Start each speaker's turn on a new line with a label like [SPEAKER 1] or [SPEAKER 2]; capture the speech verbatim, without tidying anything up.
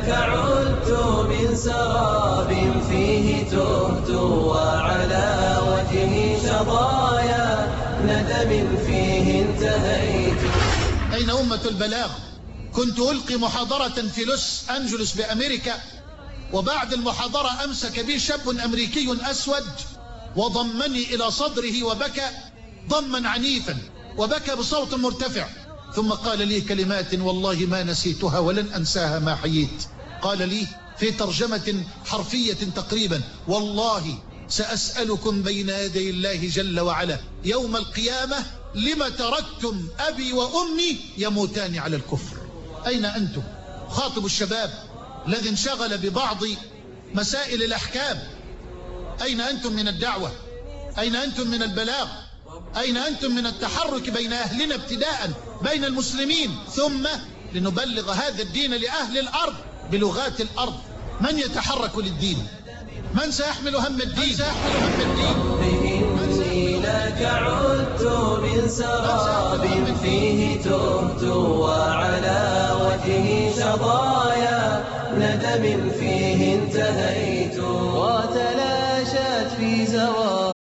[SPEAKER 1] إليك عدت من سراب فيه تهت وعلى وجهي شظايا ندم فيه انتهيت.
[SPEAKER 2] أين أمة البلاغ؟ كنت ألقي محاضرة في لوس أنجلوس بأمريكا، وبعد المحاضرة أمسك بي شاب أمريكي أسود وضمني إلى صدره وبكى ضما عنيفا، وبكى بصوت مرتفع، ثم قال لي كلمات والله ما نسيتها ولن أنساها ما حييت. قال لي في ترجمة حرفية تقريبا: والله سأسألكم بين يدي الله جل وعلا يوم القيامة لما تركتم أبي وأمي يموتان على الكفر. أين أنتم؟ خاطب الشباب الذي انشغل ببعض مسائل الأحكام. أين أنتم من الدعوة؟ أين أنتم من البلاغ؟ أين أنتم من التحرك بين أهلنا ابتداء، بين المسلمين، ثم لنبلغ هذا الدين لأهل الأرض بلغات الأرض؟ من يتحرك للدين؟ من سيحمل هم الدين؟ من سيحمل هم الدين؟
[SPEAKER 1] إني لك عدت من سراب فيه تهت وعلى وجهي شظايا ندم فيه انتهيت وتلاشت في زوال